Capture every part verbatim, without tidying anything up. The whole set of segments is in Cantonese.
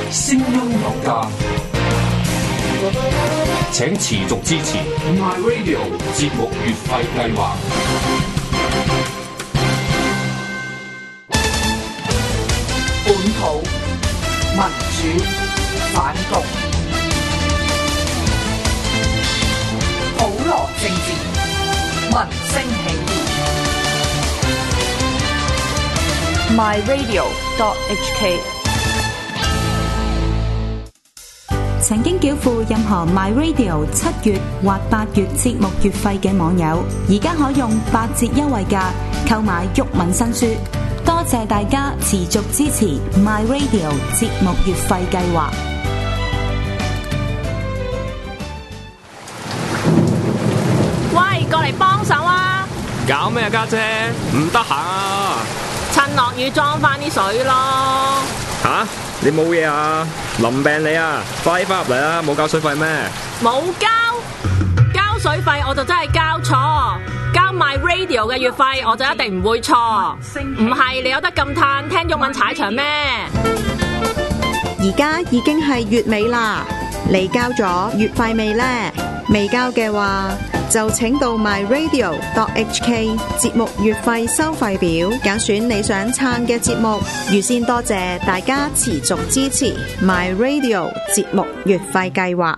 聲音有價，請持續支持 My Radio 節目月費計劃。 本土民主反共，普羅政治，民聲起義。My Radio dot H K。 曾經繳付任何 My Radio 七月或八月節目月費嘅網友，而家可用八折優惠價購買毓民新書。多謝大家持續支持 My Radio 節目月費計劃。 喂，過嚟幫手啊！ 搞咩啊，家姐？唔得閒啊！ 趁落雨裝翻啲水咯。 吓、啊？你冇嘢啊？淋病你啊！快翻入嚟啦！冇交水費咩？ 冇交，交水費我就真係交錯。交 My Radio 嘅月費我就一定唔會錯。唔係你有得咁嘆聽毓民踩場咩？ 而家已經係月尾啦，你交咗月費未呢？未交嘅話，就請到 My Radio dot H K 節目月費收費表，揀選你想撐嘅節目。預先多謝大家持續支持 My Radio 節目月費計劃。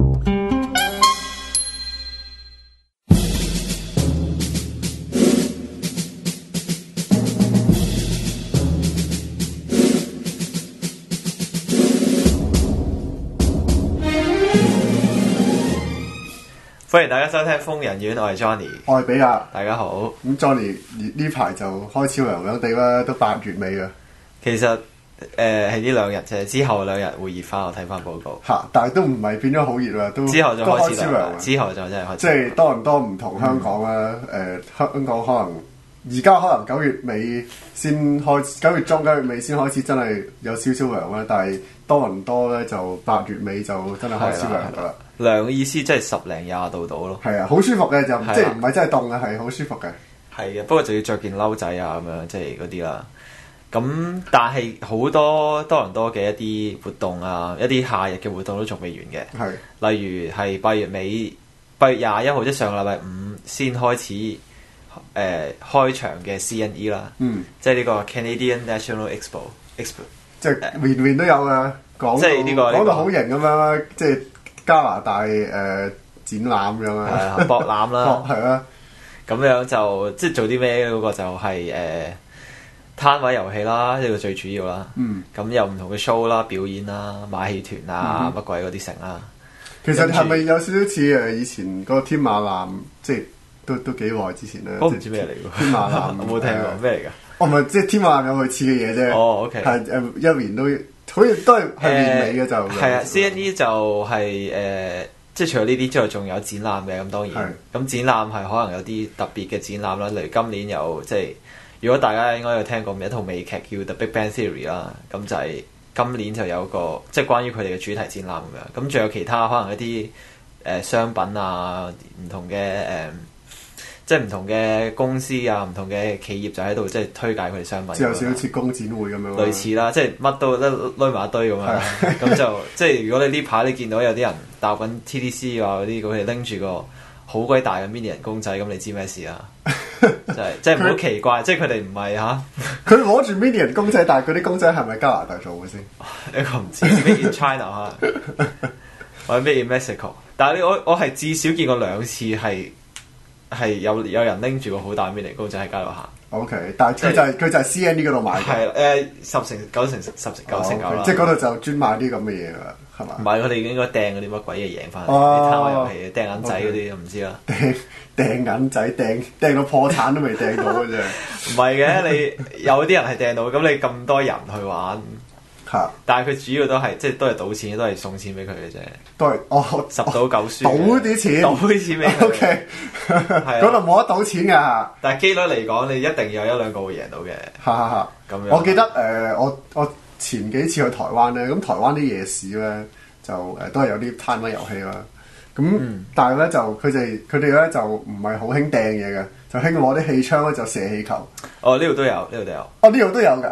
歡迎大家收聽瘋人院，我係 Johnny， 我係比亞， 大家好。 咁 Johnny 呢排就開始涼涼地啦，都八月尾啦。 其實誒係呢兩日啫，之後兩日會熱翻。我睇翻報告嚇，但係都唔係變咗好熱啦，都之後就開始涼啦。 涼之後就真係開始。 即係多倫多唔同香港啦，誒、嗯呃、香港可能而家可能九月尾先開始，九月中九月尾先開始真係有少少涼啦。但係多倫多咧就八月尾就真係開始涼噶啦。 涼嘅意思即係十零廿度到咯。 係啊，好舒服嘅就即係唔係真係凍嘅，係好舒服嘅。 係嘅，不過就要着件褸仔啊咁樣，即係嗰啲啦。咁但係好多多倫多嘅一啲活動啊，一啲夏日嘅活動都仲未完嘅。係，例如係八月尾，八月廿一號即係上個禮拜五先開始誒、呃、開場嘅 C N E 啦。嗯，即係呢個 Canadian National Expo，Expo， 即係年年都有嘅。講即係呢、呢個講到好型咁樣，即係加拿大誒、呃、展覽咁樣啊， 博覽啦， 係啊， 咁樣就即係做啲咩嗰個就係、是、誒。呃攤位遊戲啦，呢個最主要啦。嗯，咁有唔同嘅 show 啦、表演啦、馬戲團啊、乜、嗯、鬼嗰啲成啦。 其實係咪有少少似誒以前嗰個天馬南，即係都都幾耐之前咧？ 我唔知咩嚟㗎。天馬南我冇聽過咩嚟㗎？ 哦，唔係，即係天馬南有類似嘅嘢啫。 哦 ，OK。係誒一年都好似都係係年尾嘅就。 係啊 ，C N E 就係、是、誒、呃，即係除咗呢啲之外，仲有展覽嘅。咁當然，咁展覽係可能有啲特別嘅展覽啦。例如今年有即係。如果大家應該有聽過一套美劇叫《The Big Bang Theory》啦，咁就係今年就有個即係關於佢哋嘅主題展覽咁樣，咁仲有其他可能一啲誒、呃、商品啊，唔同嘅誒、呃，即係唔同嘅公司啊，唔同嘅企業就喺度即係推介佢哋商品。 即係有少少似工展會咁樣。 類似啦，即係乜都攆埋一堆咁樣，咁就即係如果你呢排你見到有啲人搭緊 T D C 啊嗰啲，佢哋拎住個好鬼大嘅 mini 人公仔，咁你知咩事啊？就係即係唔好奇怪，即係佢哋唔係嚇。 佢攞住 mini 人公仔，但係嗰啲公仔係咪加拿大做嘅先？ 呢個唔知 ，Made in China 嚇，或者 Made in Mexico。但係你我我係至少見過兩次係係有有人拎住個好大 mini 人公仔喺街度行。 O、okay, K， 但係佢就係、是、佢就係 C N E 嗰度買嘅。係誒十成九成十成九成九啦。 即係嗰度就專買啲咁嘅嘢㗎，係嘛？ 唔係，佢哋應該掟嗰啲乜鬼嘢贏翻嚟，啲攤位遊戲掟銀仔嗰啲，唔知啦。 掟掟銀仔，掟掟到破產都未掟到嘅啫。 唔係嘅，你有啲人係掟到，咁你咁多人去玩。 嚇！ 但係佢主要都係即係都係賭錢，都係送錢俾佢嘅啫。 都係哦， 十賭九輸。 賭啲錢， 賭啲錢俾佢。O K， 嗰度冇得賭錢㗎。 但係機率嚟講，你一定有一兩個會贏到嘅。 哈哈哈！咁樣。我記得誒、呃，我我前幾次去台灣咧，咁台灣啲夜市咧就誒、呃、都係有啲攤位遊戲啦。咁、嗯、但係咧就佢哋佢哋咧就唔係好興掟嘢嘅，就興攞啲氣槍咧就射氣球。 哦，呢度都有，呢度都有。 哦，呢度都有㗎。誒、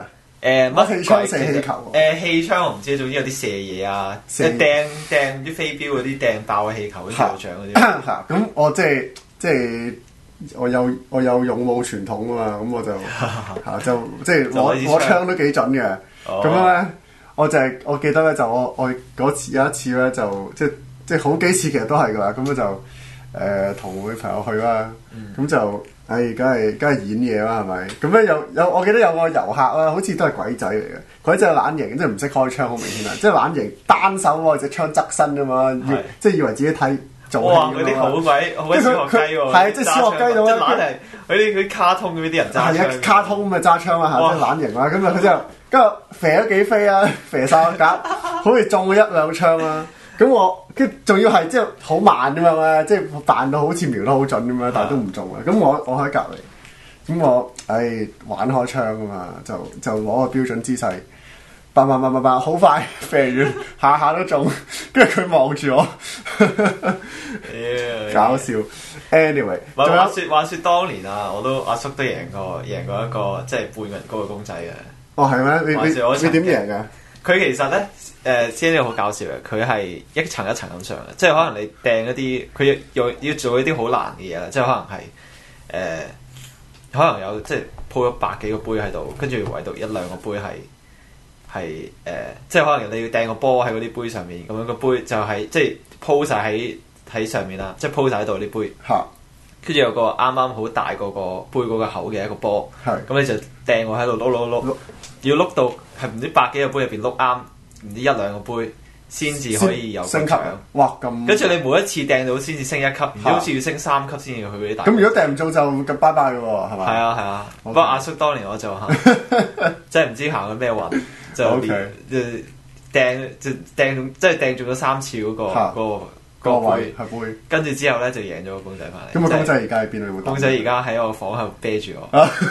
誒乜氣槍射氣球誒氣槍我唔知，總之有啲射嘢啊，即係掟掟啲飛鏢嗰啲掟爆嘅氣球，啲炮仗嗰啲。 嚇咁我即係即係我有我有勇武傳統啊嘛，咁我就嚇就即係攞攞槍都幾準嘅。咁樣咧，我就係我記得咧，就我我嗰次有一次咧，就即即好幾次其實都係㗎啦。咁咧就誒同我女朋友去啦，咁就。唉，梗係梗係演嘢啦，係咪？咁咧有有，我記得有個遊客啦，好似都係鬼仔嚟嘅。鬼仔懶型，即係唔識開槍，好明顯啊！即係懶型，單手喎，隻槍側身㗎嘛，即係以為自己睇做戲哇！嗰啲好鬼好鬼小學雞喎， 係即係小學雞咁樣，即係懶係嗰啲嗰啲卡通嗰啲人揸槍。係啊，卡通咁嘅揸槍啊嚇，即係懶型啦。咁啊佢就跟住射咗幾飛啊，射晒個格，好似中咗一兩槍啦。咁我跟仲要係即係好慢㗎嘛，即係扮到好似瞄得好準咁樣，但係都唔中啊！咁我我喺隔離，咁我唉玩開槍啊嘛，就就攞個標準姿勢，叭叭叭叭叭，好快射完，下下都中，跟住佢望住我，搞笑。Anyway， 話話説話説當年啊，我都阿叔都贏過贏過一個即係半人高嘅公仔嘅。 哦，係咩？你你你點贏㗎？ 佢其實咧，誒 C N D 好搞笑嘅，佢係一層一層咁上嘅，即係可能你掟一啲，佢要要做一啲好難嘅嘢啦，即係可能係誒、呃，可能有即係鋪咗百幾個杯喺度，跟住唯獨一兩個杯係係誒，即係可能你要掟個波喺嗰啲杯上面，咁樣個杯就係、是、即係鋪晒喺喺上面啦，即係鋪晒喺度啲杯，跟住有個啱啱好大個個杯嗰個口嘅一個波，咁你就掟我喺度碌碌碌，要碌到。係唔知百幾個杯入邊碌啱，唔知一兩個杯先至可以有升級。哇！咁跟住你每一次掟到先至升一級，唔知好似要升三級先至去嗰啲大。 咁如果掟唔中就咁拜拜嘅喎，係咪？ 係啊係啊。不過阿叔當年我就嚇，即係唔知行緊咩運，就就掟就掟即係掟中咗三次嗰個嗰個。個杯係杯，跟住之後咧就贏咗個公仔翻嚟。 咁個公仔而家喺邊啊？ 公仔而家喺我房喺度啤住我。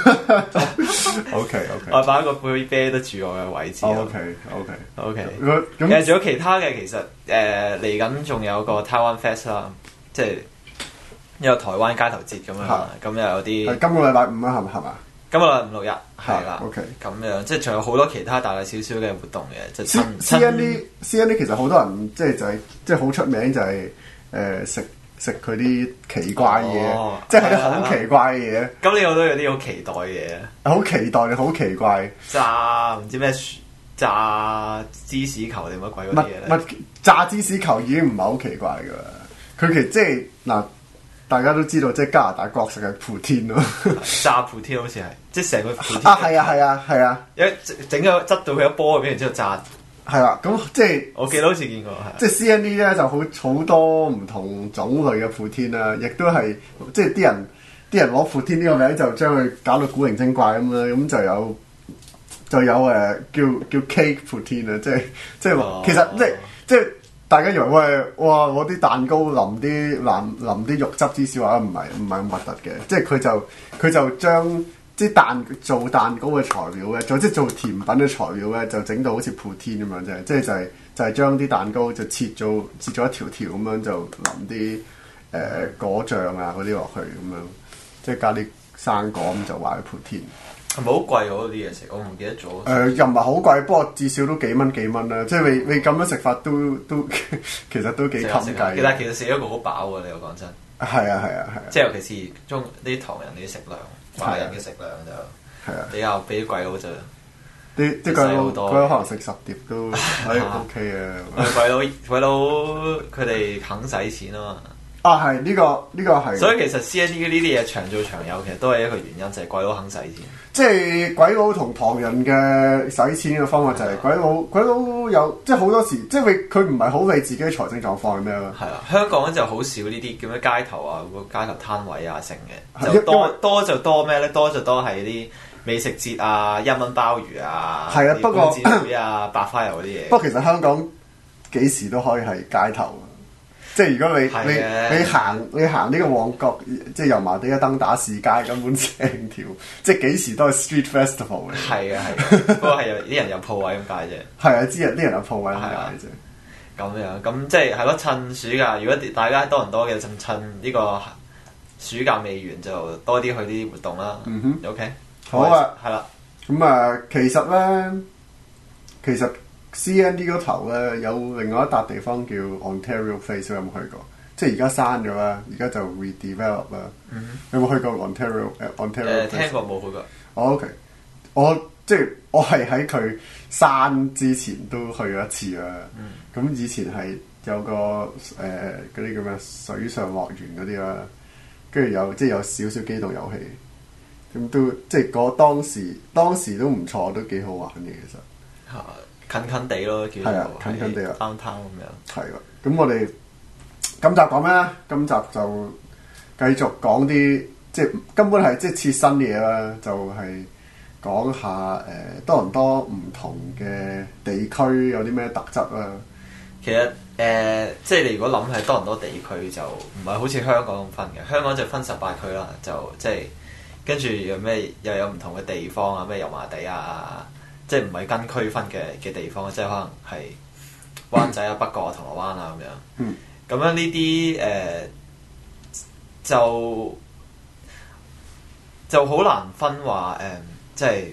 O K O K， 我擺個杯啤得住我嘅位置。 O K O K O K。咁仲有其他嘅，其實誒嚟緊仲有個 Taiwan Fest 啦，即係一個台灣街頭節咁樣。咁又有啲。 係今個禮拜五啊，係咪係嘛？ 今個禮拜五六日係啦。 O K。 咁樣即係仲有好多其他大大小小嘅活動嘅，就 C N D C N D 其實好多人即係就係即係好出名就係誒食食佢啲奇怪嘢，即係啲好奇怪嘅嘢。 咁呢個都有啲好期待嘅嘢。 好期待你好奇怪。 炸唔知咩炸芝士球定乜鬼嗰啲嘢咧？ 乜炸芝士球已經唔係好奇怪㗎啦。佢其實即係嗱。大家都知道，即係加拿大國食係普天咯， 炸普天好似係，即係成個普天啊，係啊，係啊，係啊， 一整咗執到佢一波，跟住之後炸， 係啦，咁即係我記得好似見過，係即係 C N D 咧就好好多唔同種類嘅普天啦，亦都係即係啲人啲人攞普天呢個名就將佢搞到古靈精怪咁啦，咁就有就有誒叫叫 cake 普天啊，即係即係、哦、其實即係即係。大家以為喂，哇！我啲蛋糕淋啲淋淋啲肉汁芝士話唔係唔係咁核突嘅，即係佢就佢就將啲蛋做蛋糕嘅材料咧，再即係做甜品嘅材料咧，就整到好似普天咁樣啫，即係就係、是、就係、是、將啲蛋糕就切做切咗一條條咁樣，就淋啲誒、呃、果醬啊嗰啲落去咁樣，即係加啲生果咁就話係普天。 係咪好貴嗰啲嘢食？我唔記得咗。誒、 呃、又唔係好貴，不過至少都幾蚊幾蚊啦。即係你你咁樣食法都都其實都幾襟計。 但係其實食一個好飽喎，你又講真。 係啊係啊係啊！ 即係尤其是中啲唐人啲食量，華人嘅食量就係啊比較比啲鬼佬就啲啲鬼佬鬼佬可能食十碟都係 OK 嘅。 鬼佬鬼佬佢哋肯使錢啊嘛。 啊，係呢、這個呢、這個係， 所以其實 C N D 呢啲嘢長做長有，其實都係一個原因，就係、是、鬼佬肯使錢。 即係鬼佬同唐人嘅使錢嘅方法就係鬼佬，鬼佬有即係好多時，即係佢唔係好理自己財政狀況係咩咯。 係啊，香港咧就好少呢啲叫咩街頭啊，個街頭攤位啊成嘅，就多多就多咩咧？多就多係啲美食節啊、一蚊鮑魚啊、 係啊，不過會啊、白花油嗰啲嘢。 不過其實香港幾時都可以係街頭。即係如果你你你行你行呢個旺角，即係油麻地嘅登打士街，根本成條即係幾時都係 street festival 嚟。係啊係，不過係有啲人有鋪位咁解啫。係啊，啲人啲人有鋪位咁解啫。咁樣咁即係係咯，趁暑假，如果大家多人多嘅，就趁呢個暑假未完就多啲去啲活動啦。嗯哼 ，OK，好啊，係啦。 咁啊，其實咧，其實 C N D 嗰頭咧有另外一笪地方叫 Ontario Place， 有冇去過？即係而家刪咗啦，而家就 redevelop 啦。嗯、有冇去過 Ontario？誒、uh, Ontario？誒聽過冇去過。 我、oh, OK，我即係我係喺佢刪之前都去咗一次啦。咁、嗯、以前係有個誒嗰啲叫咩水上樂園嗰啲啦，跟住有即係有少少機動遊戲。咁都即係嗰當時當時都唔錯，都幾好玩嘅其實。 嚇，近近地咯，叫做近近地啊 ，downtown咁樣。 係啦，咁我哋今集講咩咧？今集就繼續講啲即係根本係即係切身嘅嘢啦，就係、是、講下誒、呃、多倫多唔同嘅地區有啲咩特質啦。 其實誒、呃，即係你如果諗係多倫多地區，就唔係好似香港咁分嘅。香港就分十八區啦，就即係。跟住有咩又有唔同嘅地方啊，咩油麻地啊，即係唔係跟區分嘅嘅地方，即係可能係灣仔啊、北角啊、銅鑼灣啊咁樣。嗯。咁樣呢啲誒就就好難分話誒、呃，即係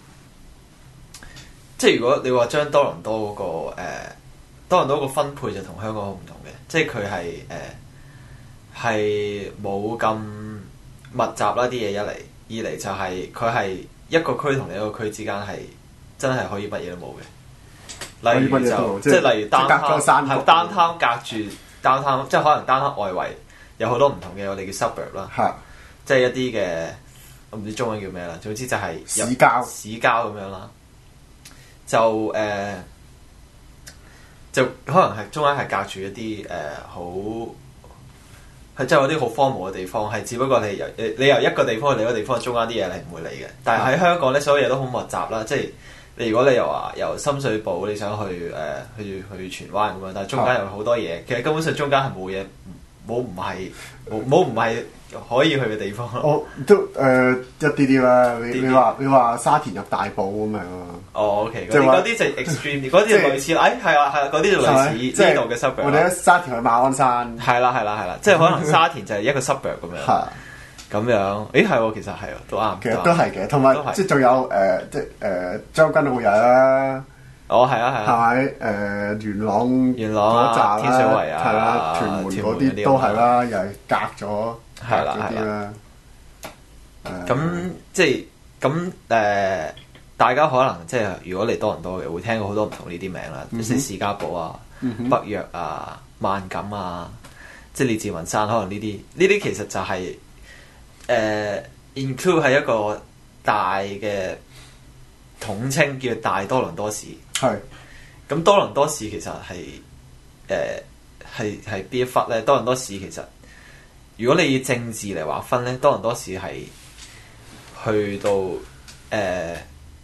即係如果你話將多倫多嗰、嗰個、呃、多倫多個分配就同香港好唔同嘅，即係佢係誒係冇咁密集啦啲嘢，一嚟，二嚟就係佢係一個區同另一個區之間係真係可以乜嘢都冇嘅。例如就即係例如 downtown 係 downtown隔住 downtown， 即係可能 downtown 外圍有好多唔同嘅我哋叫 suburb 啦， 的即係一啲嘅我唔知中文叫咩啦，總之就係市郊市郊咁樣啦。就誒、呃、就可能係中間係隔住一啲誒好。係真係有啲好荒蕪嘅地方，係只不過你由你由一個地方去另一個地方，中間啲嘢你唔會理嘅。但係喺香港咧，所有嘢都好密集啦。即係你如果你又話由深水埗你想去誒、呃、去去荃灣咁樣，但係中間有好多嘢，其實根本上中間係冇嘢，冇唔係冇冇唔係可以去嘅地方。 我都誒、呃、一啲啲啦。你你話你話沙田入大埔咁樣咯。 哦 OK，嗰啲嗰啲就 extreme， 嗰啲就類似，誒係啊係啊，嗰啲就類似呢度嘅 suburb。 我哋喺沙田去馬鞍山。係啦係啦係啦，即係可能沙田就係一個 suburb 咁樣。係。咁樣，誒係喎，其實係喎，都啱。 其實都係嘅，同埋即係仲有誒，即係誒將軍澳有啦。 哦，係啊係啊。係咪誒元朗元朗啊、天水圍啊、 係啦、屯門嗰啲都係啦，又係隔咗係啦係啦。咁即係咁誒。大家可能即係如果嚟多倫多嘅，會聽過好多唔同呢啲名啦，即係士嘉堡啊、嗯、哼北約啊、萬錦啊，即係列治文山，可能呢啲呢啲其實就係、是、誒、呃、include 係一個大嘅統稱，叫大多倫多市。係是。咁多倫多市其實係誒係係邊一忽咧？多倫多市其實如果你以政治嚟劃分咧，多倫多市係去到誒。呃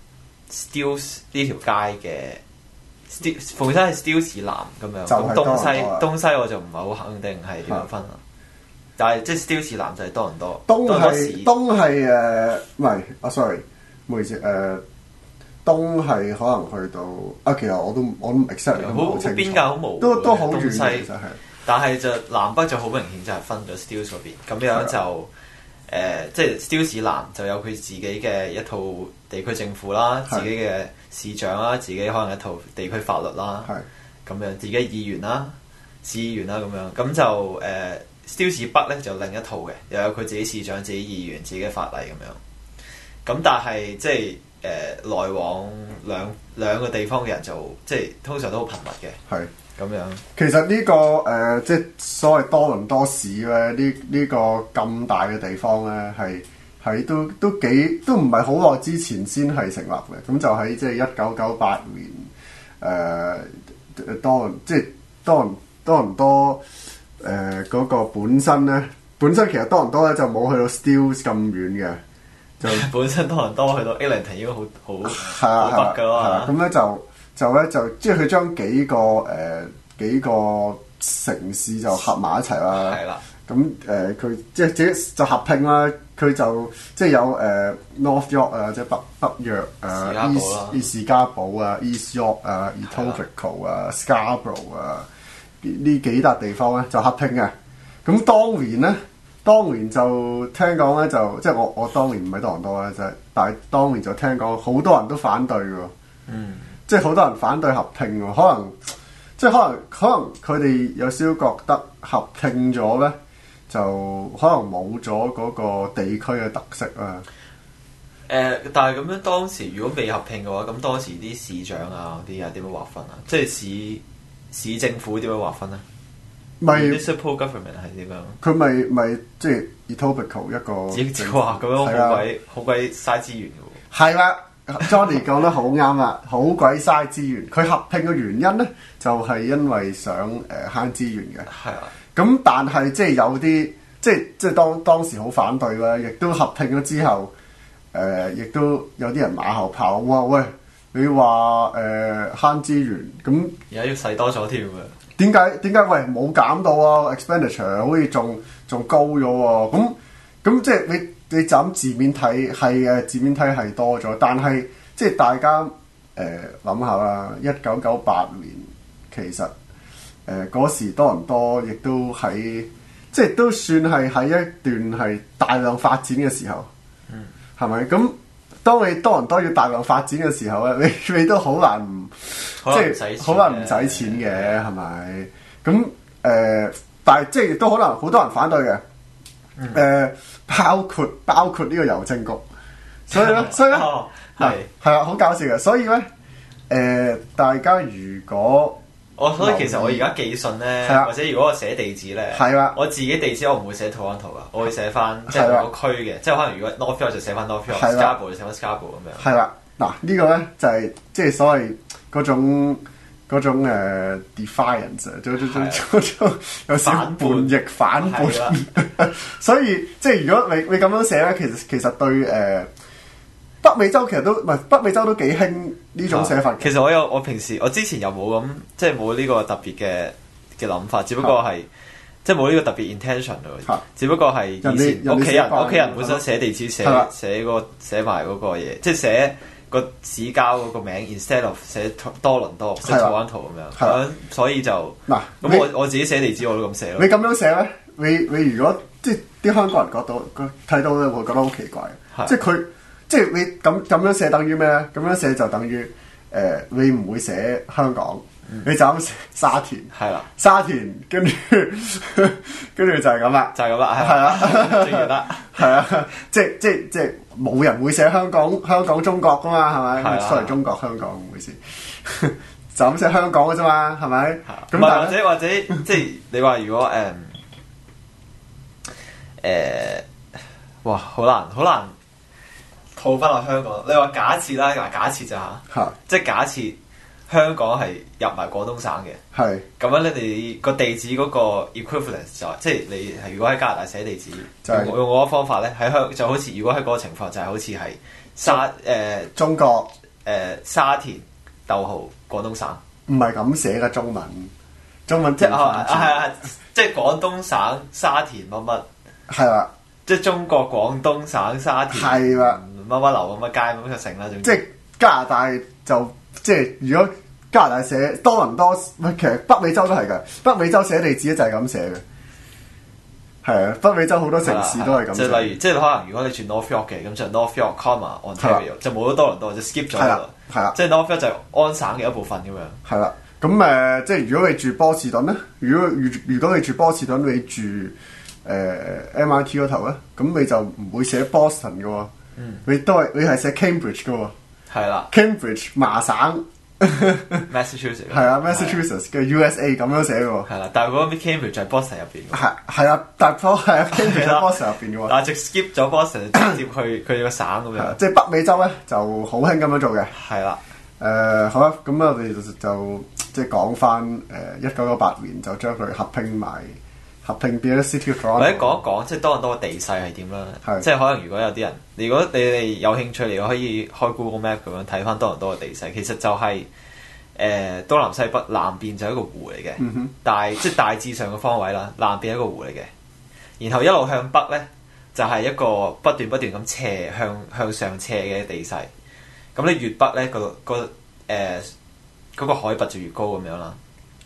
Steeles 呢條街嘅，鳳山係 Steeles 南咁樣，咁東西東西我就唔係好肯定係點樣分啦。的但係即係 Steeles 南就係多倫多， 東係東係誒，唔係啊 sorry，唔好意思誒、呃，東係可能去到啊，其實我都我都 exactly 好邊界好模糊， 都都好遠東西其實係， 但係就南北就好明顯就係分咗 Steeles 嗰邊，咁樣就。誒、呃，即係 Steeles 南就有佢自己嘅一套地區政府啦，是自己嘅市長啦，自己可能一套地區法律啦，咁是樣自己議員啦、市議員啦咁樣，咁就誒 Steeles 北咧就另一套嘅，又有佢自己市長、自己議員、自己嘅法例咁樣。咁但係即係誒、呃、來往兩兩個地方嘅人就即係通常都好頻密嘅。係。咁樣， 其實呢、這個誒、呃，即係所謂多倫多市咧，呢呢、這個咁大嘅地方咧，係喺都都幾都唔係好耐之前先係成立嘅。咁就喺即係一九九八年誒、呃，多倫即係多倫多倫多誒嗰、呃那個本身咧，本身其實多倫多咧就冇去到 Steeles 咁遠嘅，就本身多倫多去到 Eglinton 已經好好好北㗎啦。 咁咧就。就咧就即係佢將幾個誒、呃、幾個城市就合埋一齊啦。係啦的。咁誒佢即係自己就合併啦。佢就即係有誒、呃、North York 啊，即係北北約啊 East 士嘉堡啊 East York 啊 Etobicoke 啊 Scarborough 啊呢幾笪地方咧就合併嘅。咁當年咧當年就聽講咧，就即係我我當年唔喺多倫多咧，就係但係當年就聽講好多人都反對喎。 嗯， 即係好多人反對合併喎，可能即係可能可能佢哋有少少覺得合併咗咧，就可能冇咗嗰個地區嘅特色啊。 誒、呃，但係咁樣當時如果未合併嘅話，咁當時啲市長啊嗰啲啊點樣劃分啊？即係市市政府點樣劃分咧？ 咪 municipal government 係點樣？ 佢咪咪即係 Etobicoke 一個， 只只話咁樣好鬼好鬼嘥資源嘅喎。 係啦，Johnny 講得好啱啦，好鬼嘥資源。佢合併嘅原因咧，就係、是、因為想誒慳資源嘅。 係啊。咁但係即係有啲即係即係當當時好反對啦，亦都合併咗之後。誒，亦、呃、都有啲人馬後炮，哇喂！你話誒慳資源，咁而家要使多咗添嘅。 點解點解？喂，冇減到啊 ！expenditure 好似仲仲高咗喎。咁咁即係你你就咁字面睇係嘅，字面睇係多咗，但係即係大家誒諗下啦，一九九八年其實誒嗰、呃、時多倫多亦都喺即係都算係喺一段係大量發展嘅時候。 嗯。 係咪？咁當你多倫多要大量發展嘅時候咧，你你都好難唔即係好難唔使錢嘅，係咪？咁誒、呃，但係即係亦都可能好多人反對嘅。誒、嗯呃，包括包括呢個郵政局，所以咧，所以咧，係係啊，好搞笑嘅。所以咧，誒、呃，大家如果我所以其實我而家寄信咧， 啊、 或者如果我寫地址咧， 啊、 我自己地址我唔會寫 Toronto 噶，我會寫翻即係個區嘅，即係可能如果 Northfield 就寫翻 Northfield，Scarborough 就寫翻 Scarborough 咁樣。 係啦，嗱呢個咧就係即係所謂嗰種嗰種誒 defiance，種種種種種有少叛逆反叛，所以即係如果你你咁樣寫咧，其實其實對誒。呃北美洲其實都唔係北美洲都幾興呢種寫法、啊。 其實我有我平時我之前又冇咁即係冇呢個特別嘅嘅諗法，只不過係、啊、即係冇呢個特別 intention 咯。啊、只不過係以前屋企人屋企人本身寫地址寫、啊、寫個寫埋嗰個嘢，即係寫個市郊嗰個名 instead of 寫多倫多寫 Toronto 咁樣。咁、啊、所以就嗱咁我我自己寫地址我都咁寫咯。 你咁樣寫咧，你你如果即係啲香港人覺到睇到咧，會覺得好奇怪。啊、即係佢。即係你咁咁樣寫等於咩咧？咁樣寫就等於誒、呃，你唔會寫香港，嗯、你就咁寫沙田，係啦，沙田跟住跟住就係咁啦， 就係咁啦， 係啊， 正完啦， 係啊，即係即係即係冇人會寫香港香港中國噶嘛，係咪？雖然中國香港唔會寫，就咁寫香港嘅啫嘛，係咪？ 咁或者或者即係你話如果誒誒、呃呃，哇，好難好難。套翻落香港，你話假設啦，嗱假設咋嚇， 啊、 即係假設香港係入埋廣東省嘅，係咁樣你哋個地址嗰個 equivalence 就係、即係你係如果喺加拿大寫地址，就係、用用我嘅方法咧，喺香就好似如果喺嗰個情況就係好似係沙誒、呃、 中國誒、 呃、沙田逗號廣東省， 唔係咁寫嘅中文，中文即係啊係啊，即係廣東省沙田乜乜係啦， 即係中國廣東省沙田係啦。 乜乜樓乜乜街乜乜城啦， 即係加拿大就即係如果加拿大寫多倫多，其實北美洲都係㗎。北美洲寫地址就係咁寫嘅，係啊。北美洲好多城市都係咁。即係例如，即係可能如果你住 North York 嘅，咁就 North York, comma Ontario 就冇咗多倫多，就 skip 咗㗎啦。係啦，即係 North York 就係安省嘅一部分咁樣。 係啦，咁誒、呃，即係如果你住波士頓咧，如果如如果你住波士頓，你住誒、呃、M I T 嗰頭咧，咁你就唔會寫 Boston 嘅喎。嗯、你都係你係寫 Cambridge 嘅喎，係啦 ，Cambridge 麻省 ，Massachusetts 係啊 ，Massachusetts 嘅 U S A 咁樣寫嘅喎， 係啦，但係嗰個 Cambridge 就係 Boston 入邊， 係係啊，但係係啊 Cambridge 喺 Boston 入邊嘅喎， 但係直 skip 咗 Boston 直接去佢哋個省咁樣， 即係北美洲咧就好興咁樣做嘅， 係啦， 誒、呃、好啦，咁我哋就就即係講翻誒一九九八年就將佢合併埋。合併變咗 City of Toronto。或者講一講，即係多倫多嘅地勢係點啦？是即係可能如果有啲人，如果你哋有興趣，你可以開 Google Map 咁樣睇翻多倫多嘅地勢。其實就係、是、誒、呃、東南西北，南邊就係一個湖嚟嘅，嗯、哼大即係大致上嘅方位啦。南邊係一個湖嚟嘅，然後一路向北咧就係、是、一個不斷不斷咁斜向向上斜嘅地勢。咁你越北咧個個誒嗰個海拔就越高咁樣啦。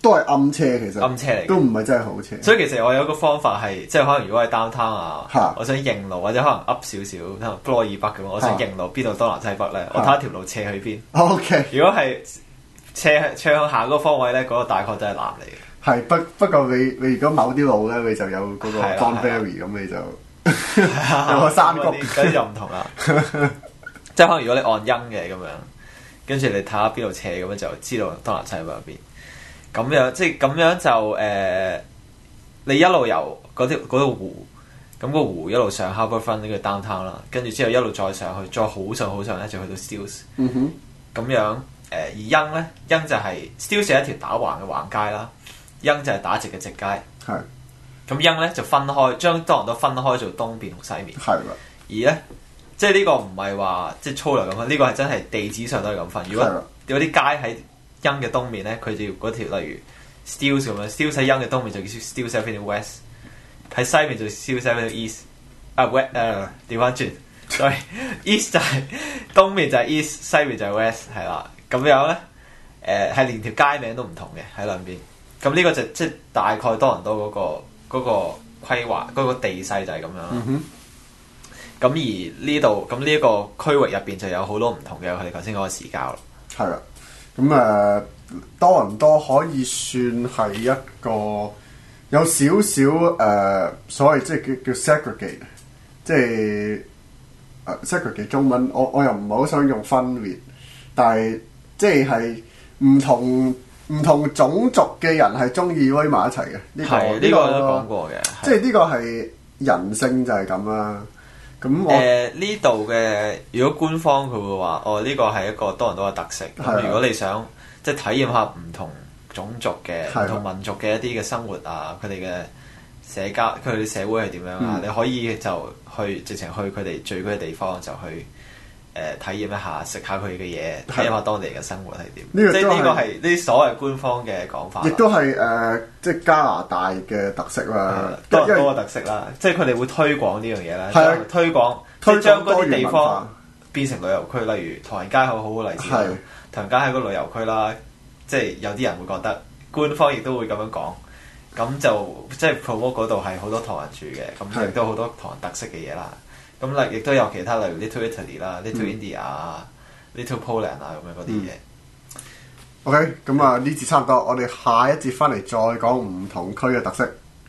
都係暗車，其實暗車嚟， 都唔係真係好車。 所以其實我有個方法係，即係可能如果係 downtown 啊， 哈我想認路或者可能 up 少少，可能多爾北咁，我想認路邊度東南西北咧，我睇一條路斜去邊。 O K， 如果係斜斜向下嗰個方位咧，嗰、那個大概都係南嚟嘅。 係不不過你你如果某啲路咧，你就有嗰個 Don Berry 咁，你就有個山谷， 嗰啲就唔同啦。即係可能如果你按陰嘅咁樣，跟住你睇下邊度斜咁樣，就知道東南西北邊。咁樣即係咁樣就誒、呃，你一路由嗰條嗰條湖，咁、那個湖一路上 Harbourfront 呢個 downtown 啦，跟住之後一路再上去，再好上好上咧就去到 Steeles。 嗯哼， 咁樣誒、呃，而 Yonge 咧 Yonge 就係 Steeles 係一條打橫嘅橫街啦。Yonge 就係打直嘅直街， 係咁 Yonge 咧就分開，將多倫多分開做東邊同西面， 係啦。 而咧即係呢個唔係話即係粗略咁分，呢個係真係地址上都係咁分。如果有啲街喺 Yonge 嘅東面咧，佢就要嗰條例如 Steeles 咁樣 Steeles 喺 Yonge 嘅東面就叫 Steeles Avenue West， 喺西面就 Steeles Avenue East， 啊 West 誒調翻轉 ，sorry East 就係、是、東面就係 East， 西面就係 West 係啦。咁樣咧誒係連條街名都唔同嘅喺兩邊。咁呢個就即係大概多倫多嗰、嗰個嗰、嗰個規劃嗰、嗰個地勢就係咁樣啦。咁、嗯、而呢度咁呢一個區域入邊就有好多唔同嘅，佢哋頭先講嘅市郊啦。 係啦，咁誒、呃、多倫多可以算係一個有少少誒所謂即係叫叫 segregate， 即係誒 segregate 中文，我我又唔係好想用分裂，但係即係係唔同。唔同種族嘅人係中意匿埋一齊嘅，呢、這個呢、 這個都講過嘅， 即係呢個係人性就係咁啦。咁我誒呢度嘅，如果官方佢會話，哦呢、這個係一個多倫多嘅特色。咁如果你想即係體驗下唔同種族嘅、唔同民族嘅一啲嘅生活啊，佢哋嘅社交、佢哋社會係點樣啊？嗯、你可以就去直情去佢哋聚居嘅地方就去。誒、呃、體驗一下，食下佢嘅嘢，體驗下當地嘅生活係點。呢個即係呢個係呢啲所謂官方嘅講法。亦都係誒，即係加拿大嘅特色啦，多倫多嘅特色啦。即係佢哋會推廣呢樣嘢啦，係推廣，即係將嗰啲地方變成旅遊區。例如唐人街好好嘅例子，唐人街係個旅遊區啦。即係有啲人會覺得，官方亦都會咁樣講。咁就即係 promote 嗰度係好多唐人住嘅，咁亦都好多唐人特色嘅嘢啦。咁例亦都有其他例如 Little Italy 啦、嗯、Little India 啊、Little Poland 啊咁樣嗰啲嘢。OK， 咁啊呢節差唔多，我哋下一節翻嚟再講唔同區嘅特色。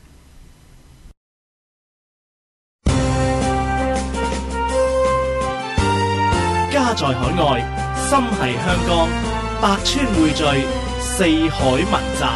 家在海外，心繫香港，百川匯聚，四海文集。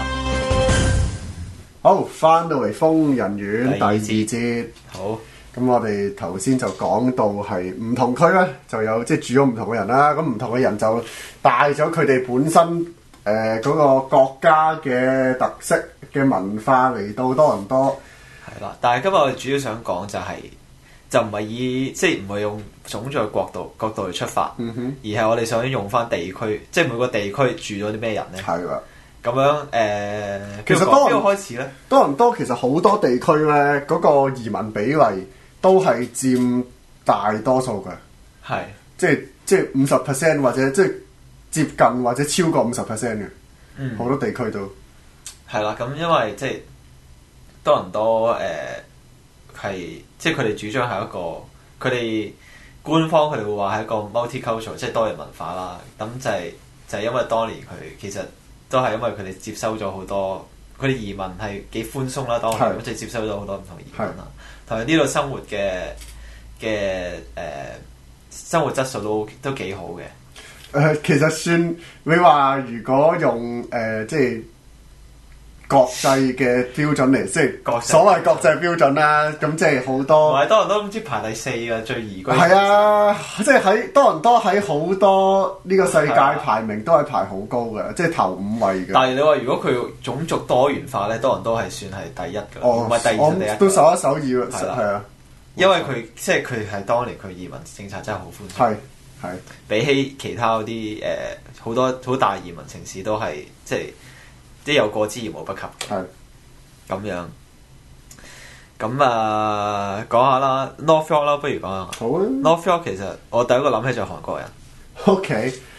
好，翻到嚟瘋人院第二節。好。咁我哋頭先就講到係唔同區咧，就有即係住咗唔同嘅人啦。咁唔同嘅人就帶咗佢哋本身誒嗰、呃嗰個國家嘅特色嘅文化嚟到多倫多。係啦，但係今日我哋主要想講就係、是、就唔係以即係唔係用種族嘅角度角度去出發，嗯、哼而係我哋想用翻地區，即係每個地區住咗啲咩人咧。係啦。咁樣誒，呃、其實多邊個開始咧？多倫多其實好多地區咧，嗰、嗰個移民比例都係佔大多數嘅，係即係即係五十 percent 或者即係接近或者超過五十 percent 嘅，嗯，好多地區都係啦。咁因為即係多倫多誒係即係佢哋主張係一個佢哋官方佢哋會話係一個 multicultural 即係多元文化啦。咁就係、是、就係、是、因為當年佢其實都係因為佢哋接收咗好多佢哋移民係幾寬鬆啦，當年咁就接收咗好多唔同移民啦。同埋呢度生活嘅嘅誒生活質素都都幾好嘅。誒、呃，其實算你話，如果用誒、呃、即係國際嘅標準嚟，即係所謂國際標準啦。咁即係好多。唔係多倫多唔知排第四嘅最宜居。係啊，即係喺多倫多喺好多呢個世界排名都係排好高嘅，啊、即係頭五位嘅。但係你話如果佢種族多元化咧，多倫多係算係第一嘅，唔係、哦、第二第一。都首一首二嘅，係啦、啊，啊、因為佢即係佢係當年佢移民政策真係好寬鬆。係係比起其他嗰啲誒好多好大移民城市都係即係。即係有過之而無不及嘅，係咁樣。咁啊，講下啦 ，North York 啦，不如講下。好啊。North York 其實我第一個諗起就係韓國人。OK，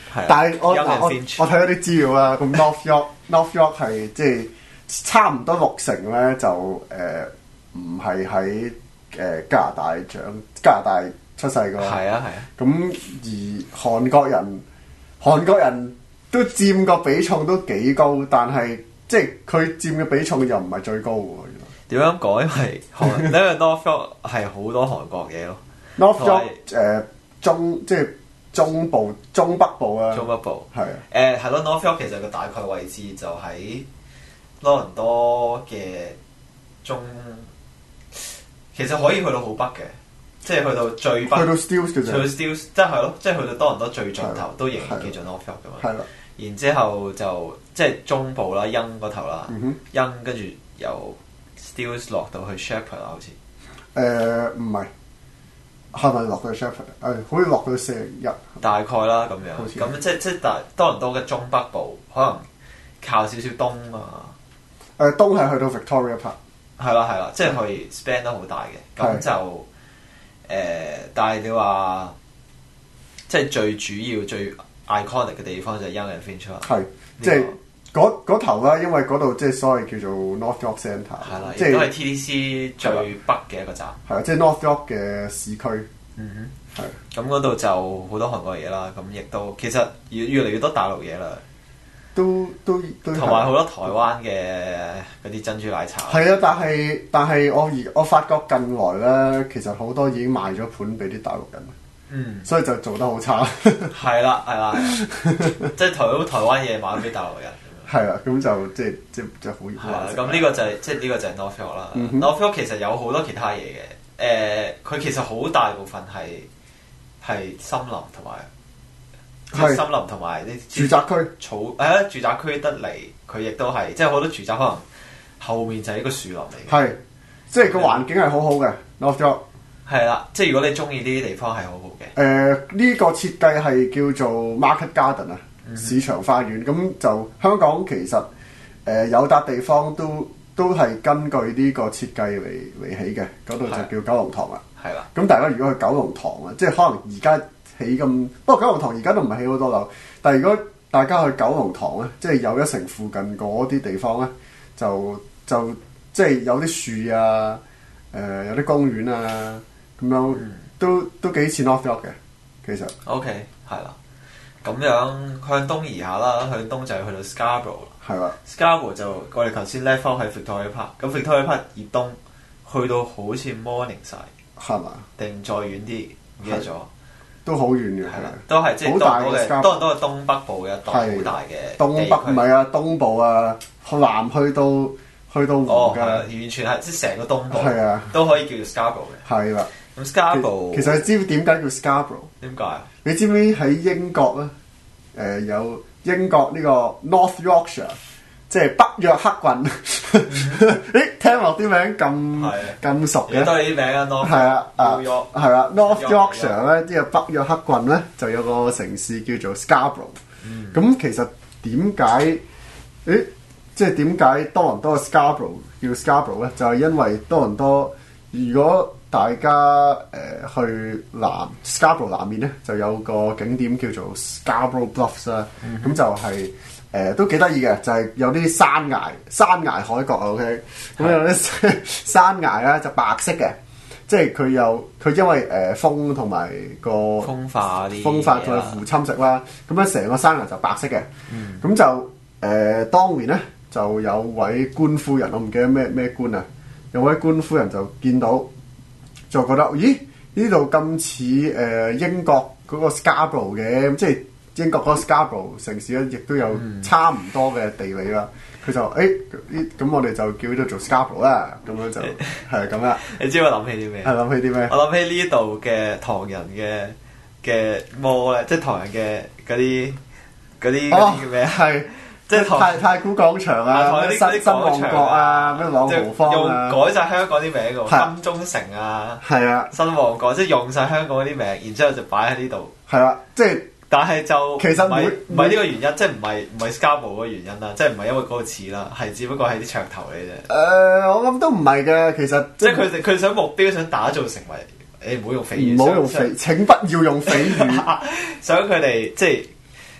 但係我陰人我我 Finch 睇咗啲資料啦，咁 North York North York 係即係差唔多六成咧，就誒唔係喺誒加拿大長加拿大出世㗎。 係啊係啊。 咁而韓國人韓國人都佔個比重都幾高，但係即係佢佔嘅比重又唔係最高喎。 點樣講？因為韓因為 North York 係好多韓國嘢咯。 North York 誒中即係中部中北部啊。 中北部係誒係咯 North York 其實個大概位置就喺多倫多嘅中，其實可以去到好北嘅，即係去到最北。 去到 Steeles 嘅啫。去到 Steeles 即係係咯，即係去到多倫多最盡頭都仍然叫做 North York 㗎嘛。 係啦。 然之後就即係中部啦，恩嗰頭啦，恩跟住由 Steeles 落到去 Shepherd 啦，好似。 誒唔係。係咪落到 Shepherd？ 誒，好似落到四零一。 大概啦咁樣，咁即即大多倫多嘅中北部，可能靠少少東啊。 誒東係去到 Victoria Park。 係啦係啦，即係可以 span 得好大嘅，咁就誒、呃，但係你話即係最主要最 iconic 嘅地方就係 Yonge and Finch 啦。係， 即係嗰嗰頭啦，因為嗰度即係所謂叫做 North York Centre。係啦，即係都係 T D C 最北嘅一個站。係啊， 即係 North York 嘅市區。 嗯哼，係。咁嗰度就好多韓國嘢啦，咁亦都其實越越嚟越多大陸嘢啦。 都都都同埋好多台灣嘅嗰啲珍珠奶茶。 係啊，但係但係我而我發覺近來咧，其實好多已經賣咗盤俾啲大陸人。嗯，所以就做得好差。係啦，係啦，即係台台灣嘢賣俾大陸人。 係啦，咁就即係即係就好好難食。 咁呢個就係即係呢個就係 North York 啦。North York 其實有好多其他嘢嘅。誒，佢其實好大部分係係森林同埋。係森林同埋啲住宅區草，誒住宅區得嚟，佢亦都係即係好多住宅可能後面就係一個樹林嚟嘅。係， 即係個環境係好好嘅 North York。 係啦，即係如果你中意呢啲地方係好好嘅。 誒呢個設計係叫做 Market Garden 啊，市場花園。咁就香港其實誒有笪地方都都係根據呢個設計嚟嚟起嘅，嗰度就叫九龍塘啦。係啦。咁大家如果去九龍塘啊，即係可能而家起咁，不過九龍塘而家都唔係起好多樓。但係如果大家去九龍塘咧，即係又一城附近嗰啲地方咧，就就即係有啲樹啊，誒、呃、有啲公園啊，咁樣、嗯、都都幾似 North York 嘅，其實。 OK， 係啦，咁樣向東移下啦，向東就係去到 Scarborough 啦。係啦 ，Scarborough 就我哋頭先 left 翻喺 Victoria Park，咁 Victoria Park 以東去到好似 Morningside 係嘛？定再遠啲唔記得咗。 都好遠嘅，係啦， 都係即係多倫多嘅，多倫多嘅東北部嘅一檔好大嘅東北，唔係啊，東部啊，南去到去到湖嘅， 完全係即係成個東部， 係啊， 都可以叫做 Scarborough 嘅。係啦，咁 Scarborough 其實你知唔知點解叫 Scarborough？ 點解啊？ 你知唔知喺英國咧？誒有英國呢個 North Yorkshire， 即係北約克郡。誒聽落啲名咁咁熟嘅， 都係啲名啊 North 係啊，啊係啦 North Yorkshire 咧，呢個北約克郡咧就有個城市叫做 Scarborough。咁、嗯、其實點解誒即係點解多倫多嘅 Scarborough 叫 Scarborough 咧？就係、是、因為多倫多，如果大家誒、呃、去南 Scarborough 南面咧，就有個景點叫做 Scarborough Bluffs 啦、嗯。咁就係、是。誒、呃、都幾得意嘅，就係、是、有啲山崖、山崖海角 OK，咁有啲山崖咧就白色嘅，即係佢有佢因為誒、呃、風同埋個風化啲風化同埋腐侵蝕啦，咁樣成個山崖就白色嘅。咁、嗯、就誒、呃、當年咧就有位官夫人，我唔記得咩咩官啊，有位官夫人就見到就覺得咦呢度咁似誒英國嗰個 Scarborough 嘅，即係。英國嗰個 Scarborough 城市咧，亦都有差唔多嘅地理啦。佢、嗯、就誒，咁、欸、我哋就叫佢做 Scarborough 啦。咁樣就係咁啦。 你知我諗起啲咩？ 係諗起啲咩？ 我諗起呢度嘅唐人嘅嘅 mall 咧，即係唐人嘅嗰啲嗰啲嗰啲叫咩？係即係太太古廣場啊，新新旺角啊，咩朗豪坊啊，用改晒香港啲名㗎喎，金鐘城啊，係啊，新旺角，即係用晒香港嗰啲名，然之後就擺喺呢度。係啦，即係。但係就其實唔係唔係呢個原因，即係唔係唔係 Scarborough 嗰個原因啦，即係唔係因為嗰個似啦，係只不過係啲噱頭嚟啫。誒、呃，我諗都唔係嘅，其實即係佢哋佢想目標想打造成為誒唔好用匪語，唔好用匪，請不要用匪語，想佢哋即係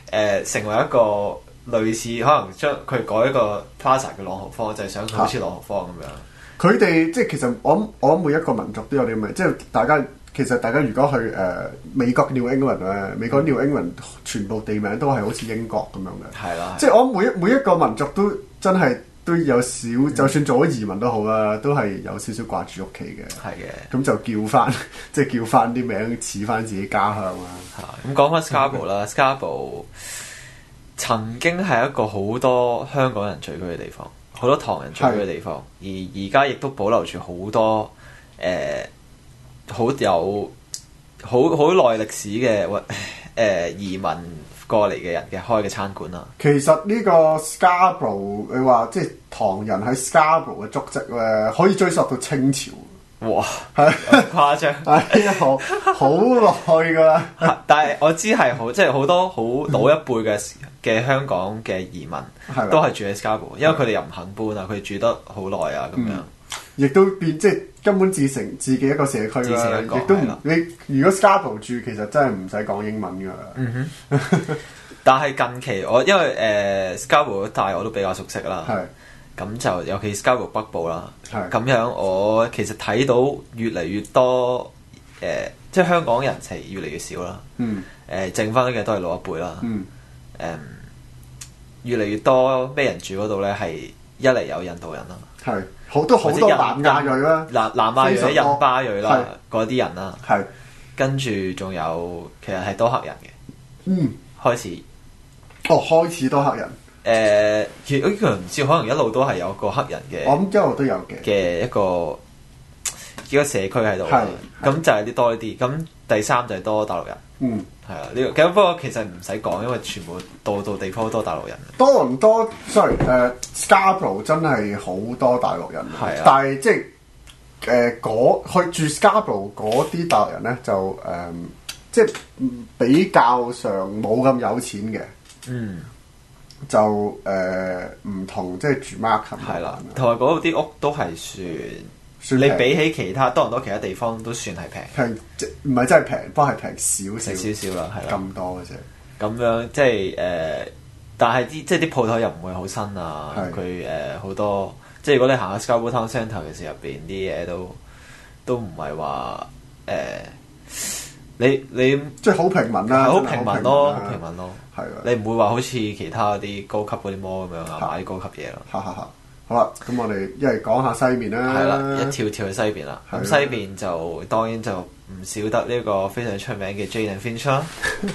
呃、成為一個類似可能將佢改一個 Plaza 嘅朗豪坊，就係、是、想好似朗豪坊咁樣。 佢哋即係其實我諗我諗每一個民族都有啲咁嘅，即係大家其實大家如果去誒、呃、美國 New England 咧，美國 New England 全部地名都係好似英國咁樣嘅， 係啦。 即係我諗每一每一個民族都真係都有少，嗯、就算做咗移民都好啦，都係有少少掛住屋企嘅。 係嘅。 咁就叫翻即係叫翻啲名似翻自己家鄉啦。 嚇！咁講翻 Scarborough 啦 ，Scarborough 曾經係一個好多香港人聚居嘅地方。好多唐人聚居嘅地方，而而家亦都保留住好多誒好、呃、有好好耐歷史嘅誒、呃、移民過嚟嘅人嘅開嘅餐館啦。 其實呢個 Scarborough 你話即係唐人喺 Scarborough 嘅足跡咧，可以追溯到清朝。 哇！係誇張， 係啊，好好耐㗎啦。 但係我知係好，即係好多好老一輩嘅嘅香港嘅移民都係住喺 Scarborough，因為佢哋又唔肯搬啊，佢哋住得好耐啊，咁樣。亦都變即係根本自成自己一個社區啦，亦都唔你如果 Scarborough 住，其實真係唔使講英文㗎啦。嗯哼。 但係近期我因為誒 Scarborough 一帶我都比較熟悉啦。係。咁就尤其 Scarborough 北部啦，咁樣我其實睇到越嚟越多誒、呃，即係香港人係越嚟越少啦。嗯。誒、呃，剩翻嘅都係老一輩啦。嗯。誒、呃，越嚟越多咩人住嗰度咧？係一嚟有印度人啦，係好多好多南亞裔啦， 南南亞裔、印巴裔啦，嗰啲人啦。 係。 跟住仲有其實係多黑人嘅。 嗯。開始。 哦，開始多黑人。 誒，其實佢唔知，可能一路都係有個黑人嘅， 我諗一路都有嘅嘅一個一個社區喺度，咁就係啲多啲。咁第三就係多大陸人，嗯，係啊，呢個咁不過其實唔使講，因為全部度度地方都多大陸人。 多倫多 sorry 誒、uh, Scarborough 真係好多大陸人，係啊，但係即係誒嗰去住 Scarborough 嗰啲大陸人咧，就誒、呃、即係比較上冇咁有錢嘅，嗯。就誒唔、呃、同，即係住 Markham 係啦，同埋嗰度啲屋都係算，算你比起其他多倫多其他地方都算係平， 平即唔係真係平，不過係平少少少少啦，係啦， 咁多嘅啫。 咁樣即係誒、呃，但係啲即係啲鋪頭又唔會好新啊，佢誒好多，即係如果你行下 Scarborough Town Centre 嘅時候，入邊啲嘢都都唔係話誒。你你即係好平民啦， 好平民咯，好平民咯， 係啊！ 你唔會話好似其他啲高級嗰啲摩咁樣啊，買啲高級嘢咯。 哈哈哈！好啦，咁我哋一係講下西面啦。 係啦，一跳跳去西邊啦。咁西邊就當然就唔少得呢個非常出名嘅 Jane and Finch 啦。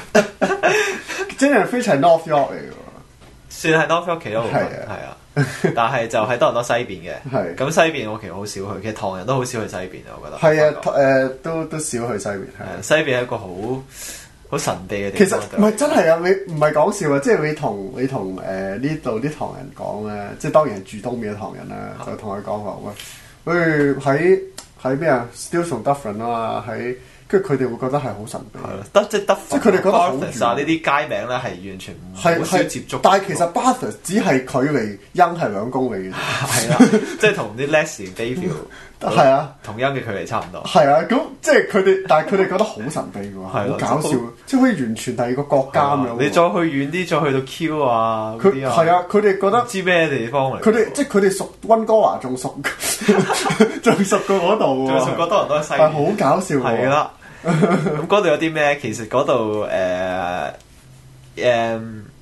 Jane and Finch 係 North York 嚟㗎， 算係 North York 其中一部分，係啊。但係就喺多倫多西邊嘅，係咁西邊我其實好少去，其實唐人都好少去西邊啊，我覺得係啊，誒、呃、都都少去西邊， 係西邊係一個好好神秘嘅地方。 其實唔係真係啊，你唔係講笑啊，即係你同你同誒呢度啲唐人講咧，即係當然係住東面嘅唐人啦，啊、就同佢講話喂，佢喺喺咩啊 Stills同 Dufferin 啊嘛，喺。跟住佢哋會覺得係好神秘，係咯， 得即係得， 即係佢哋覺得好遠。 呢啲街名咧係完全唔好少接觸。 但係其實 Bathurst 只係距離恩係兩公里嘅啫。 係啦，即係同啲 Leslie Bayview 係啊， 同音嘅距離差唔多。 係啊，咁即係佢哋，但係佢哋覺得好神秘喎，好搞笑，即係好似完全第二個國家咁樣。 你再去遠啲，再去到 Q 啊， 佢係啊，佢哋覺得知咩地方嚟？ 佢哋即係佢哋熟溫哥華仲熟，仲熟過嗰度喎， 仲熟過多倫多西。 係好搞笑喎。 係啦。咁嗰度有啲咩？其實嗰度誒誒，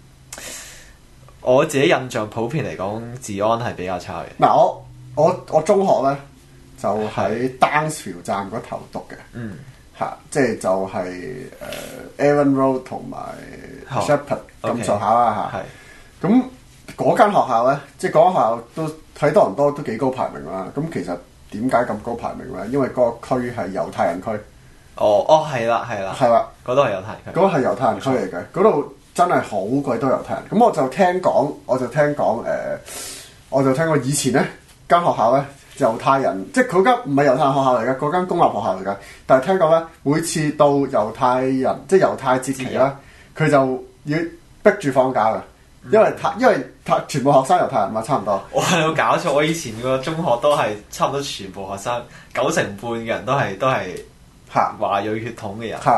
我自己印象普遍嚟講，治安係比較差嘅。 嗱，我我我中學咧就喺 Downsville 站嗰頭讀嘅，嗯，嚇，即係就係誒 Aaron Road 同埋 Shepherd 咁上下啦嚇。係咁嗰間學校咧，即係嗰間學校都睇多倫多都幾高排名啦。咁其實點解咁高排名咧？因為嗰個區係猶太人區。 哦哦，係啦係啦， 係啦， 嗰度係猶太人區， 嗰個係猶太人區嚟嘅，嗰度真係好鬼多猶太人。咁我就聽講，我就聽講誒、呃，我就聽過以前咧間學校咧猶太人，即係佢間唔係猶太人學校嚟嘅，嗰間公立學校嚟嘅。但係聽講咧，每次到猶太人即係猶太節期啦，佢就要逼住放假嘅，因為太因為太全部學生猶太人嘛，差唔多。 我係有搞錯，我以前個中學都係差唔多全部學生九成半嘅人都係都係。華裔血統嘅人，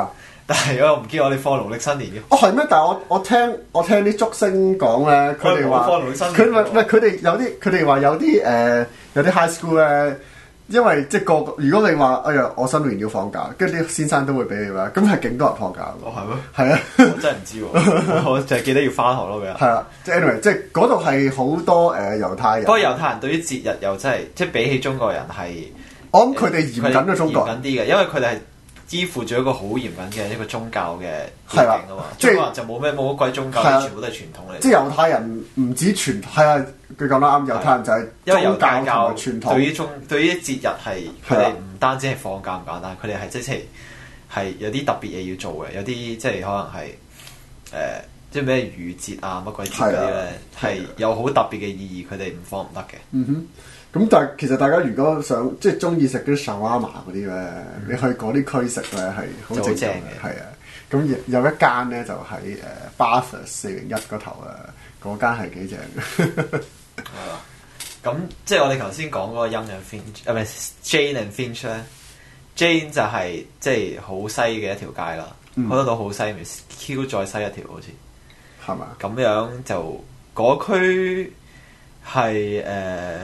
但係我唔見我哋放農曆新年嘅。 哦係咩？但係我我聽我聽啲竹升講咧，佢哋話放農曆新年佢唔係唔係佢哋有啲佢哋話有啲誒、呃、有啲 high school 咧。因為即係個個，如果你話哎呀，我新年要放假，跟住啲先生都會俾你啦，咁係勁多人放假嘅。 哦，係咩？ 係啊， 我真係唔知喎，我就係記得要翻學咯，嗰日。 係啊，即係 anyway，即係嗰度係好多誒、呃、猶太人。 不過猶太人對於節日又真係，即係比起中國人係， 我諗佢哋嚴謹嘅中國嚴謹啲嘅，因為佢哋係支付咗一個好嚴謹嘅一個宗教嘅背景啊嘛。 即係中國人就冇咩冇乜鬼宗教，全部都係傳統嚟。 即係猶太人唔止傳係啊，佢講得啱，猶太人就係因為猶宗教太教同傳統。 對於中對於節日係佢哋唔單止係放假咁簡單，佢哋係即係係有啲特別嘢要做嘅，有啲即係可能係誒、呃、即係咩逾節啊乜鬼節嗰啲咧，係有好特別嘅意義，佢哋唔放唔得嘅。 嗯哼。咁但係其實大家如果想即係中意食啲沙瓦瑪嗰啲咧，嗯、你去嗰啲區食咧係好正嘅，係啊。咁有一間咧就喺誒 Bathurst 四零一嗰頭啊，嗰間係幾正嘅。 係啦，咁即係我哋頭先講嗰個 Young and Finch，啊唔係 Jane and Finch 咧 ，Jane 就係即係好西嘅一條街啦，好多到好西面 Q 再西一條好似係嘛？ 咁樣就嗰區係誒。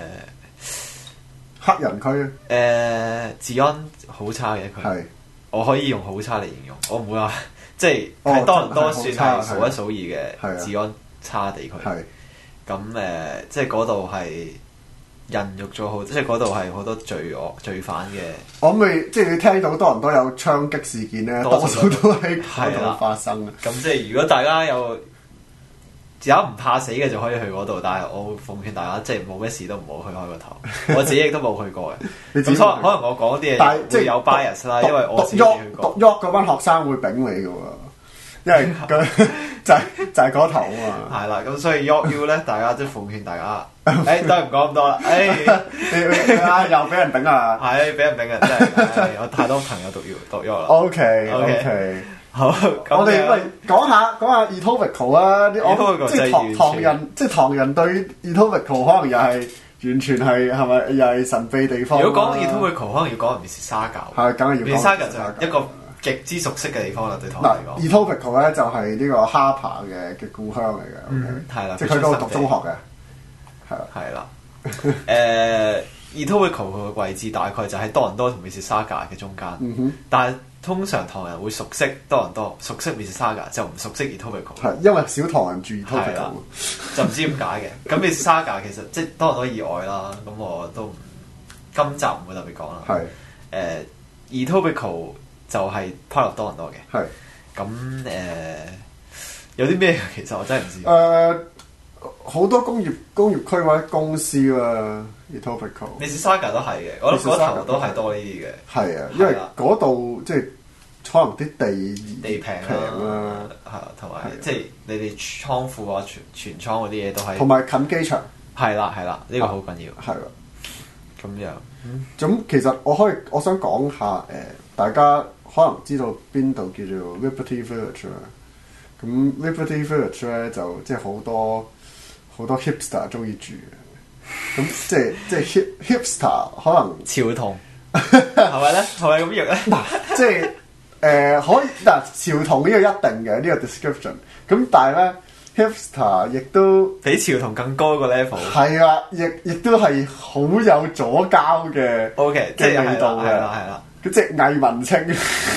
黑人區誒、呃、治安好差嘅佢， 係我可以用好差嚟形容，我唔會話即係喺多倫多算係數一數二嘅治安差地區。係咁誒，即係嗰度係孕育咗好，即係嗰度係好多罪惡罪犯嘅。 我咪即係你聽到多倫多有槍擊事件咧，多數都喺嗰度發生啊。 咁即係如果大家有有唔怕死嘅就可以去嗰度，但係我會奉勸大家，即係冇咩事都唔好去開個頭。我自己亦都冇去過嘅。咁可能可能我講啲嘢會有 bias 啦，因為我自己去過。 讀 York 嗰班學生會丙你嘅喎，因為佢就係就係嗰頭啊嘛。 係啦，咁所以 York U 咧，大家都奉勸大家，誒都係唔講咁多啦。誒啊又俾人丙啊！ 係俾人丙啊！真係有太多朋友讀 U 讀 York 啦。 OK OK。好，我哋喂講下講下 Etobicoke 啊！啲我即係唐唐人，即係唐人對 Etobicoke 可能又係完全係係咪又係神秘地方？ 如果講 Etobicoke，可能要講 Mississauga。係，梗係要。Mississauga 就係一個極之熟悉嘅地方啦，對唐人嚟講。 Etobicoke 咧就係呢個 Harper 嘅嘅故鄉嚟嘅， 嗯，係啦， 即係佢嗰度讀中學嘅，係啦， 係啦。誒 Etobicoke 嘅位置大概就喺多倫多同 Mississauga 嘅中間，但係。通常唐人會熟悉多倫多，熟悉 Mississauga 就唔熟悉 Etobicoke。係因為小唐人住 Etobicoke， 就唔知點解嘅。咁 Mississauga 其實即係多倫多以外啦，咁我都唔今集唔會特別講啦。係誒 Etobicoke 就係 part of 多倫多嘅。係咁誒有啲咩？其實我真係唔知。 誒好多工業工業區或者公司啊。Etobicoke Mississauga 都係嘅，我覺得嗰頭都係多呢啲嘅。係啊，因為嗰度即係可能啲地地平啦，係啊，同埋即係你哋倉庫啊、存存倉嗰啲嘢都係。 同埋近機場。係啦，係啦，呢個好緊要。係啦，咁樣。 咁其實我可以，我想講下誒，大家可能知道邊度叫做 Liberty Village 啊？咁 Liberty Village 咧就即係好多好多 hipster 中意住嘅。咁即係即係 hip hipster 可能潮童係咪咧？係咪咁樣咧？ 嗱，即係誒可以嗱潮童呢個一定嘅呢、呢個 description。咁但係咧 hipster 亦都比潮童更高一個 level。 係啊，亦亦都係好有左膠嘅 OK 嘅味道嘅， 係啦係啦， 即係偽文青。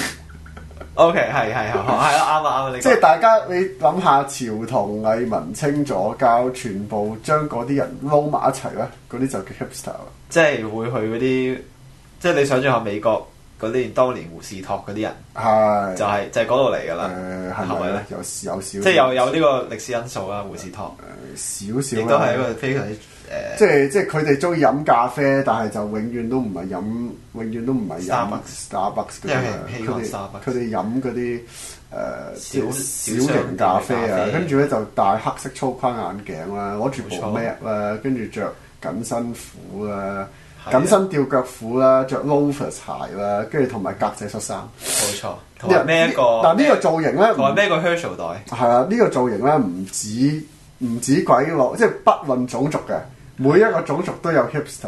O.K. 係係係係啦，啱啊啱啊！ 即係大家你諗下潮童偽文青左膠，全部將嗰啲人撈埋一齊咧，嗰啲就叫 hipster 啦。 即係會去嗰啲，即係你想象下美國嗰啲當年胡士托嗰啲人，係就係就係嗰度嚟㗎啦。誒係咪咧？有有少即係有有呢個歷史因素啦，胡士托誒少少，亦都係一個非常之。誒，即係即係佢哋中意飲咖啡，但係就永遠都唔係飲，永遠都唔係飲 Starbucks 嗰啲啊！佢哋佢哋飲嗰啲誒小小型咖啡啊，跟住咧就戴黑色粗框眼鏡啦，攞住部 Mac 啦，跟住着緊身褲啦，緊身吊腳褲啦，着 loafers 鞋啦，跟住同埋格仔恤衫。冇錯，同埋孭一個嗱呢個造型咧，同埋孭個 Herschel 袋。係啊，呢個造型咧唔止唔止鬼佬，即係不論種族嘅。每一個種族都有 hipster 嘅，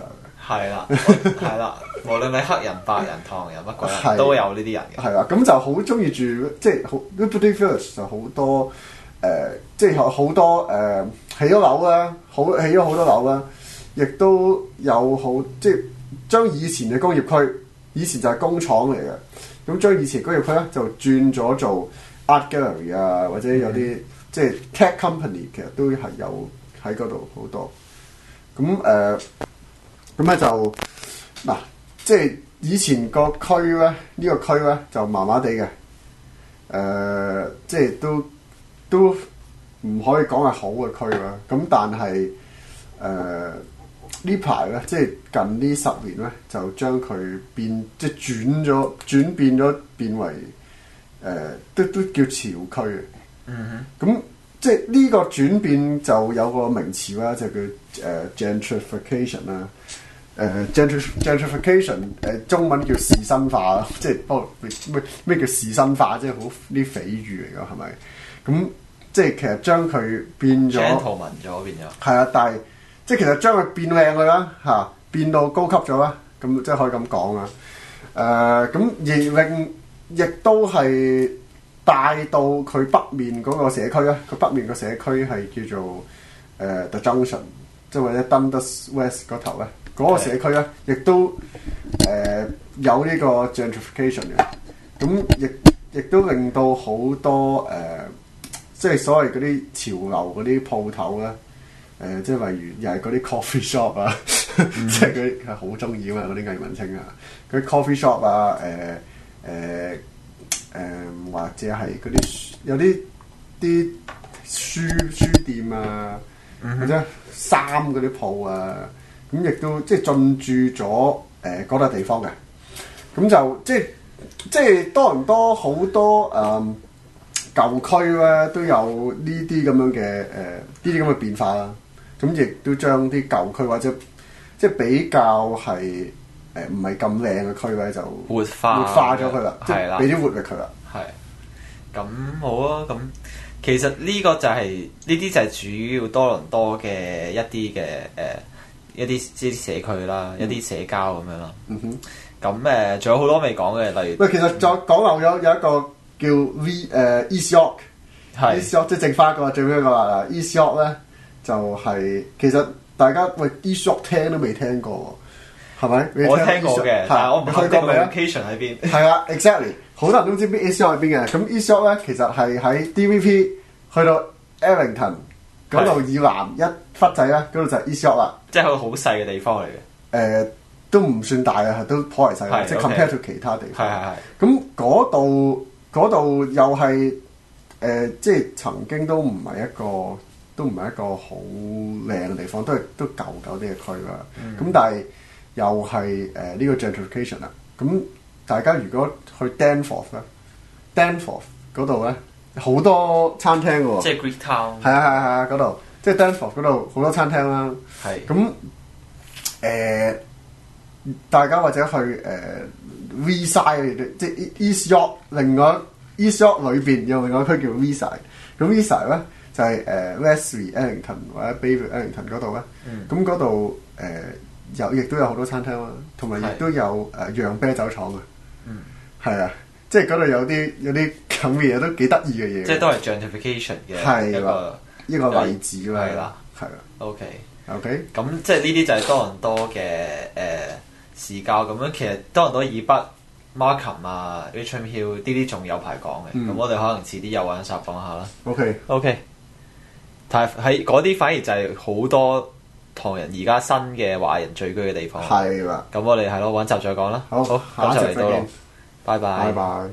係啦，係啦，無論你黑人、白人、唐人乜鬼人，都有呢啲人嘅。 係啦，咁就好中意住，即係好 Liberty Village 就好多誒、呃，即係有好多誒、呃、起咗樓啦，好起咗好多樓啦，亦都有好即係將以前嘅工業區，以前就係工廠嚟嘅，咁將以前工業區咧就轉咗做 art gallery 啊，或者有啲、嗯、即係 tech company， 其實都係有喺嗰度好多。咁誒，咁咧就嗱，即係以前個區咧，呢、這個區咧就麻麻地嘅，誒、呃，即係都都唔可以講係好嘅區啦。咁但係誒、呃、呢排咧，即係近呢十年咧，就將佢變即係轉咗轉變咗變為誒、呃，都都叫潮區嘅。嗯哼，咁。即係呢個轉變就有個名詞啦，就叫誒、呃、gentrification 啦。誒 gentrification 誒中文叫士紳化啦，即係不過咩咩叫士紳化，即係好啲比喻嚟㗎，係咪？咁即係其實將佢變咗 gentleman 咗變咗。係啊，但係即係其實將佢變靚佢啦嚇，變到高級咗啦，咁即係可以咁講啊。誒咁而令亦都係。帶到佢北面嗰個社區咧，佢北面個社區係叫做誒、呃、The Junction， 即係或者 Dundas West 嗰頭咧，嗰、那個社區咧，亦都誒、呃、有呢個 gentrification 嘅，咁亦亦都令到好多誒、呃，即係所謂嗰啲潮流嗰啲鋪頭咧，誒、呃、即係例如又係嗰啲 coffee shop 啊，嗯、即係佢係好中意啊嘛，嗰啲藝文青啊，嗰啲 coffee shop 啊，誒、呃、誒。呃誒、嗯、或者係嗰啲有啲啲書書店啊，嗯、或者衫嗰啲鋪啊，咁亦都即係進駐咗誒嗰笪地方嘅。咁就即係即係多倫多好多誒、嗯、舊區咧都有呢啲咁樣嘅誒呢啲咁嘅變化啦。咁亦都將啲舊區或者即係比較係。誒唔係咁靚嘅區咧，就活化活化咗佢啦，即係俾啲活力佢啦。 係咁好啊！咁其實呢個就係呢啲就係主要多倫多嘅一啲嘅誒一啲啲社區啦，嗯、一啲社交咁樣啦。嗯哼。咁誒仲有好多未講嘅，例如喂，其實再講漏咗有一個叫 V 誒、uh, East York，East York 即係剩翻一個最尾一個啦。East York 咧就係、是、其實大家喂 East York 聽都未聽過。係咪？ 我聽過嘅，但係我唔去過 location 喺邊。係啊 ，exactly， 好多人都知邊 East York 喺邊嘅。咁 East York 咧，其實係喺 D V P 去到 Eglinton 嗰度以南一忽仔咧，嗰度就係 East York 啦。 即係一個好細嘅地方嚟嘅。誒、 呃，都唔算大啊，都頗為細嘅，即係 compare to 其他地方。 係係係。 咁嗰度嗰度又係誒、呃，即係曾經都唔係一個，都唔係一個好靚嘅地方，都係都舊舊啲嘅區啦。咁、嗯、但係。又係誒呢個 gentrification 啦，咁大家如果去 Danforth 咧 ，Danforth 嗰度咧好多餐廳喎， 即係 Greek Town， 係啊係啊係啊嗰度，即係 Danforth 嗰度好多餐廳啦，係咁誒，大家或者去誒、呃、V side 即係 East York， 另外 East York 裏邊有另外一區叫 V side， 咁 V side 咧就係、是、誒、呃、Wesley Eglinton 或者 Bayview Eglinton 嗰度咧，咁嗰度誒。有，亦都有好多餐廳啦，同埋亦都有誒釀、呃、啤酒廠嘅，嗯，係啊，即係嗰度有啲有啲咁嘅嘢都幾得意嘅嘢， 即係都係 gentrification 嘅一個一個例子啦， 係啦， 係啦 ，OK OK，咁即係呢啲就係多倫多嘅誒市郊咁樣。其實多倫多以北 Markham 啊 Richmond Hill 呢啲仲有排講嘅，咁、嗯、我哋可能遲啲有揾集講下啦。 OK OK， 但係喺嗰啲反而就係好多。唐人而家新嘅華人聚居嘅地方， 係啦。 咁我哋係咯，揾集再講啦。 好， 好， 下一集嚟到咯，拜拜。 拜拜。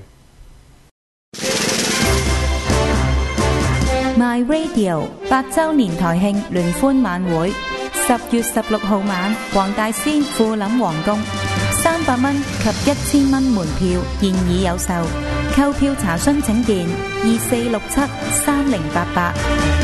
My Radio 八週年台慶聯歡晚會，十月十六號晚，黃大仙富林皇宮，三百蚊及一千蚊門票現已有售，購票查詢請電二四六七三零八八。